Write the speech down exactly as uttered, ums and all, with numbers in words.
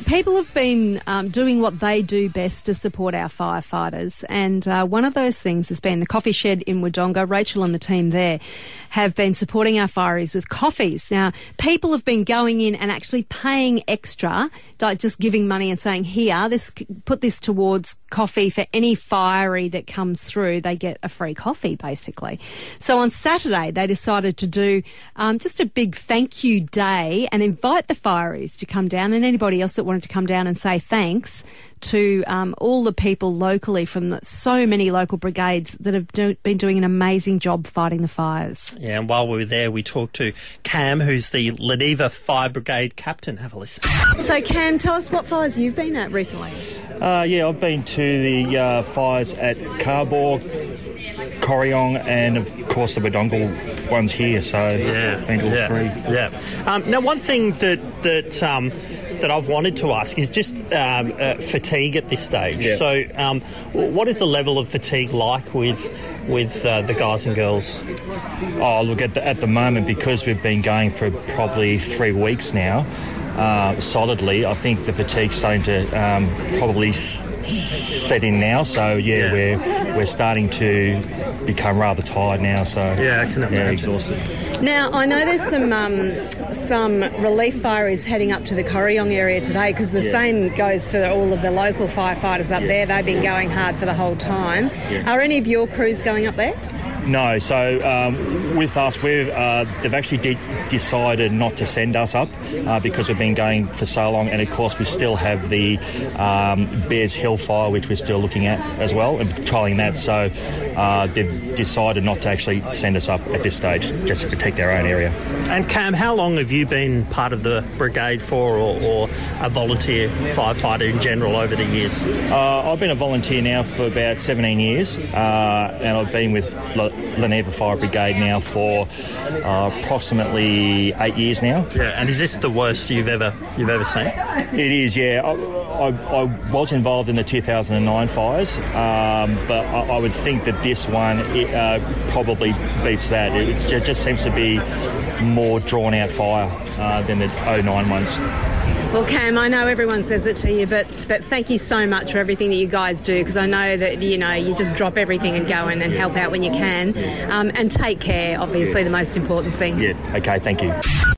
people have been um, doing what they do best to support our firefighters, and uh, one of those things has been the coffee shed in Wodonga. Rachel and the team there have been supporting our fireys with coffees. Now, people have been going in and actually paying extra, like just giving money and saying, here, this, put this towards coffee for any fiery that comes through. They get a free coffee, basically. So on Saturday, they decided to do um, just a big thank you day and invite the fireys to come down, and anybody else that wanted to come down and say thanks to um, all the people locally from the, so many local brigades that have do, been doing an amazing job fighting the fires. Yeah, and while we were there, we talked to Cam, who's the Leneva Fire Brigade captain. Have a listen. So, Cam, tell us what fires you've been at recently. Uh, yeah, I've been to the uh, fires at Carbour, Corryong, and of course the Wodonga ones here. So, yeah, been to all yeah, three. Yeah. Um, now, one thing that that um, that I've wanted to ask is just um, uh, fatigue at this stage. Yeah. So, um, what is the level of fatigue like with with uh, the guys and girls? Oh, look, at the, at the moment, because we've been going for probably three weeks now, uh, solidly, I think the fatigue's starting to um, probably s- set in now. So, yeah, Yeah. we're we're starting to become rather tired now. So, Yeah, I can yeah, imagine. exhausted. Now, I know there's some um, some relief fireys heading up to the Corryong area today, because the Yeah. same goes for all of the local firefighters up there. They've been going hard for the whole time. Yeah. Are any of your crews going up there? No, so um, with us, we've uh, they've actually de- decided not to send us up uh, because we've been going for so long, and of course we still have the um, Bears Hill fire, which we're still looking at as well and trialling that. So uh, they've decided not to actually send us up at this stage, just to protect their own area. And Cam, how long have you been part of the brigade for, or, or a volunteer firefighter in general over the years? Uh, I've been a volunteer now for about seventeen years, uh, and I've been with La- Leneva Fire Brigade now for uh, approximately eight years now. Yeah, and is this the worst you've ever you've ever seen? It is, yeah. I, I, I was involved in the two thousand nine fires, um, but I, I would think that this one it, uh, probably beats that. It just, just seems to be more drawn-out fire uh, than the oh nine ones. Well, Cam, I know everyone says it to you, but but thank you so much for everything that you guys do, because I know that, you know, you just drop everything and go in and help out when you can. Um, and take care, obviously, the most important thing. Yeah, okay, thank you.